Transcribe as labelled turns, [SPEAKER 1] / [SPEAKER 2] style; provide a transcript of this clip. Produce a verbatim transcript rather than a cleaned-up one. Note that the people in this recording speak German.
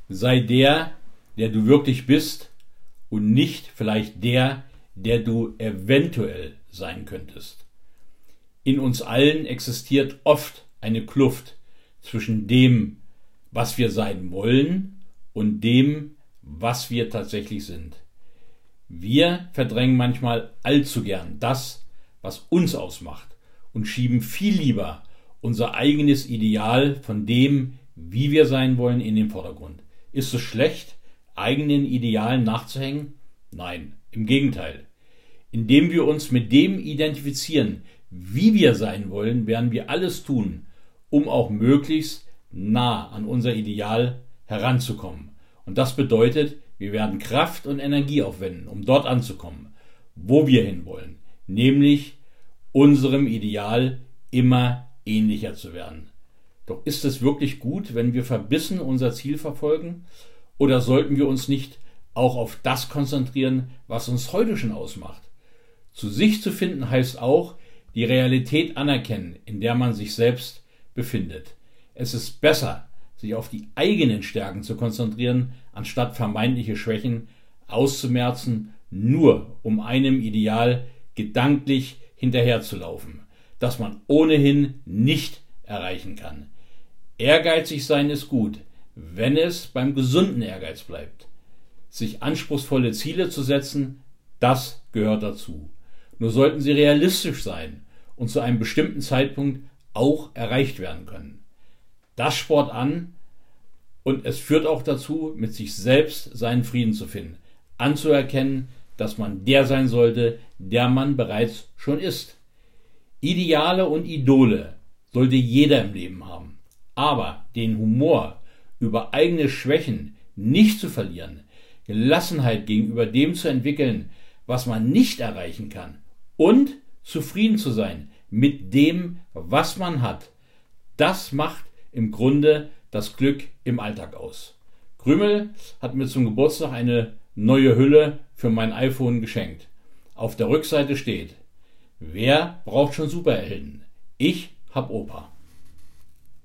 [SPEAKER 1] Sei der, der du wirklich bist und nicht vielleicht der, der du eventuell sein könntest. In uns allen existiert oft eine Kluft zwischen dem, was wir sein wollen und dem, was wir tatsächlich sind. Wir verdrängen manchmal allzu gern das, was uns ausmacht und schieben viel lieber unser eigenes Ideal von dem, wie wir sein wollen, in den Vordergrund. Ist es schlecht, eigenen Idealen nachzuhängen? Nein, im Gegenteil. Indem wir uns mit dem identifizieren, wie wir sein wollen, werden wir alles tun, um auch möglichst nah an unser Ideal heranzukommen. Und das bedeutet, wir werden Kraft und Energie aufwenden, um dort anzukommen, wo wir hinwollen, nämlich unserem Ideal immer ähnlicher zu werden. Doch ist es wirklich gut, wenn wir verbissen unser Ziel verfolgen, oder sollten wir uns nicht auch auf das konzentrieren, was uns heute schon ausmacht? Zu sich zu finden heißt auch, die Realität anerkennen, in der man sich selbst befindet. Es ist besser, sich auf die eigenen Stärken zu konzentrieren, anstatt vermeintliche Schwächen auszumerzen, nur um einem Ideal gedanklich hinterherzulaufen, das man ohnehin nicht erreichen kann. Ehrgeizig sein ist gut, wenn es beim gesunden Ehrgeiz bleibt. Sich anspruchsvolle Ziele zu setzen, das gehört dazu. Nur sollten sie realistisch sein und zu einem bestimmten Zeitpunkt auch erreicht werden können. Das spornt an und es führt auch dazu, mit sich selbst seinen Frieden zu finden, anzuerkennen, dass man der sein sollte, der man bereits schon ist. Ideale und Idole sollte jeder im Leben haben, aber den Humor über eigene Schwächen nicht zu verlieren, Gelassenheit gegenüber dem zu entwickeln, was man nicht erreichen kann, und zufrieden zu sein mit dem, was man hat, das macht im Grunde das Glück im Alltag aus. Krümel hat mir zum Geburtstag eine neue Hülle für mein iPhone geschenkt. Auf der Rückseite steht: Wer braucht schon Superhelden? Ich hab Opa.